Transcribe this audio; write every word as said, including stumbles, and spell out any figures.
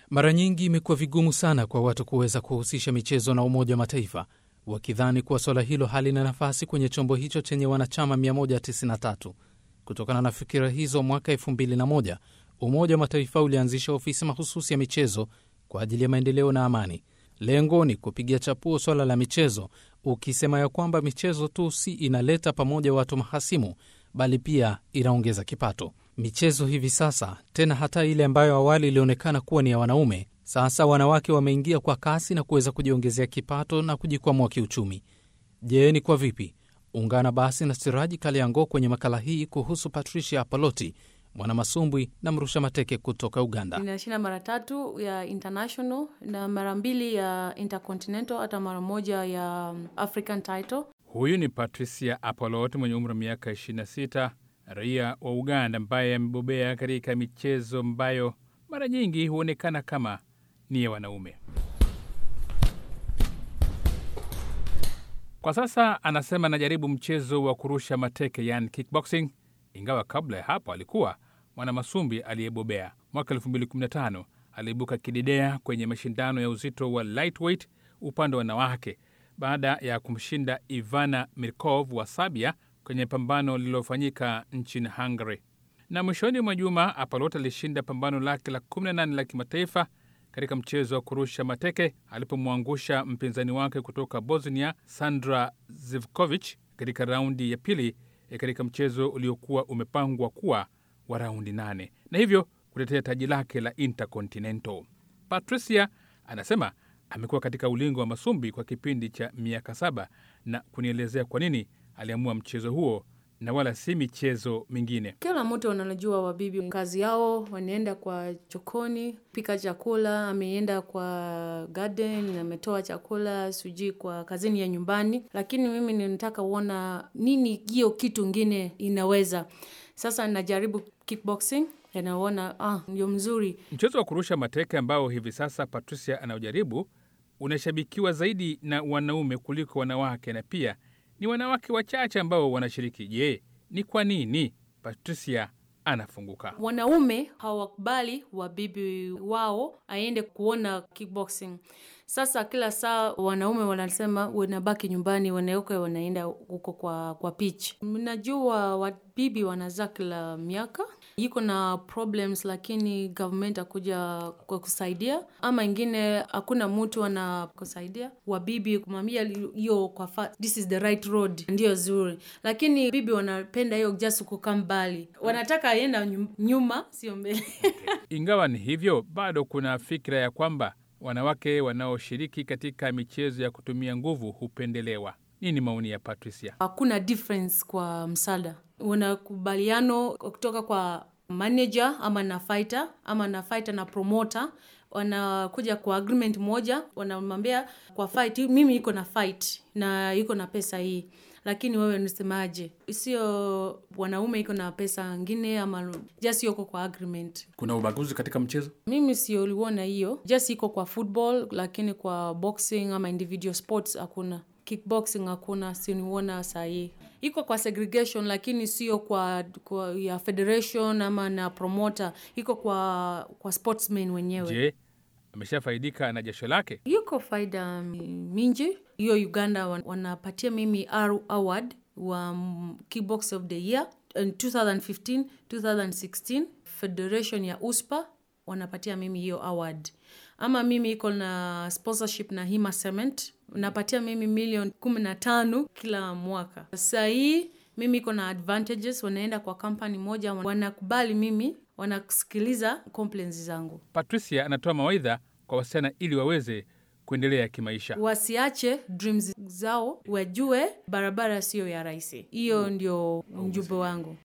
Mara nyingi imekuwa vigumu sana kwa watu kuweza kuhusisha michezo na Umoja wa Mataifa, wakidhani kuwa swala hilo halina nafasi kwenye chombo hicho chenye wanachama mia moja tisini na tatu. Kutokana na fikira hizo, mwaka elfu mbili na moja Umoja wa Mataifa ulianzisha ofisi mahususi ya michezo kwa ajili ya maendeleo na amani. Lengo ni kupigia chapuo swala la michezo, ukisema ya kwamba michezo tu si inaleta pamoja watu mahasimu, bali pia inaongeza kipato. Michezo hivi sasa, tena hata ile ambayo awali ilionekana kuwa ni ya wanaume, sasa wanawake wameingia kwa kasi na kuweza kujiongezea kipato na kujikwamua kiuchumi. Je, ni kwa vipi? Ungana basi na Siraji Kaliango kwenye makala hii kuhusu Patricia Apoloti, mwana masumbwi na mrusha mateke kutoka Uganda. Ninashinda mara tatu ya international na mara mbili ya intercontinental, hata mara moja ya African title. Huyu ni Patricia Apoloti mwenye umri wa miaka ishirini na sita, raia wa Uganda ambaye amebobea katika michezo ambayo mara nyingi huonekana kama ni ya wanaume. Kwa sasa anasema anajaribu mchezo wa kurusha mateke, yani kickboxing, ingawa kabla ya hapo alikuwa mwana masumbi aliyebobea. Mwaka elfu mbili kumi na tano aliibuka kidedea kwenye mashindano ya uzito wa lightweight upande wa wanawake baada ya kumshinda Ivana Mirkov wa Serbia kwenye pambano lililofanyika nchini Hungary. Na mwishoni mwa juma Apoloti alishinda pambano lake la kumi na nane la kimataifa katika mchezo wa kurusha mateke alipomwangusha mpinzani wake kutoka Bosnia, Sandra Zivkovic, katika raundi ya pili katika mchezo uliokuwa umepangwa kuwa wa raundi nane, na hivyo kutetea taji lake la Intercontinental. Patricia anasema amekuwa katika ulingo wa masumbi kwa kipindi cha miaka saba na kunielezea kwa nini aliamua mchezo huo na wala si michezo mingine. Kila mtu anajua wabibi kazi yao, wanaenda kwa chokoni pika chakula, ameenda kwa garden ametoa chakula, sijui kwa kazini ya nyumbani, lakini mimi ninataka uona nini hiyo kitu ngine inaweza. Sasa najaribu kickboxing na naona ah ndio mzuri. Mchezo wa kurusha mateke ambao hivi sasa Patricia anaujaribu unashabikiwa zaidi na wanaume kuliko wanawake, na pia ni wanawake wachache ambao wanashiriki. Je, ni kwa nini Patricia anafunguka? Wanaume hawakubali wabibi wao aende kuona kickboxing. Sasa kila saa wanaume wanasema wanabaki nyumbani, wanauke wanaenda huko kwa kwa pitch. Mnajua wabibi wanazaa kila miaka, iko na problems, lakini government akuja kwa kusaidia, ama ingine hakuna mtu anakusaidia wabibi kumwambia hiyo kwa fa- this is the right road ndio zuri, lakini bibi wanapenda hiyo just kukaa mbali, wanataka aenda nyuma sio mbele. Ingawa ni hivyo, bado kuna fikra ya kwamba wanawake wanaoshiriki katika michezo ya kutumia nguvu hupendelewa. Nini maoni ya Patricia? Hakuna difference kwa msada. Wanakubaliano kutoka kwa manager ama na fighter ama na fighter na promoter, wanakuja kwa agreement moja, wanamwambia kwa fight mimi iko na fight na iko na pesa hii, lakini wewe unasemaje? Sio wanaume iko na pesa nyingine ama just yuko kwa agreement. Kuna ubaguzi katika mchezo? Mimi sio uliona hiyo. Just iko kwa football, lakini kwa boxing ama individual sports hakuna. Kickboxing hakuna, siniona sahi. Iko kwa segregation, lakini sio kwa, kwa ya federation ama na promoter. Iko kwa kwa sportsmen wenyewe. Je, ameshafaidika na jasho lake? Yuko faida mingi. Hiyo Uganda wanapatia mimi award wa Kickbox of the Year in twenty fifteen twenty sixteen. Federation ya U S P A wanapatia mimi hiyo award. Ama mimi iko na sponsorship na Hima Cement, napatia mimi milioni kumi na tano kila mwaka. Sasa hii mimi iko na advantages, wanaenda kwa company moja, wanakubali mimi, wanasikiliza complaints zangu. Patricia anatoa mawaidha kwa wasichana ili waweze kuendelea kimaisha. Wasiache dreams zao, wajue barabara sio ya rahisi. Hiyo ndio mjumbe wangu.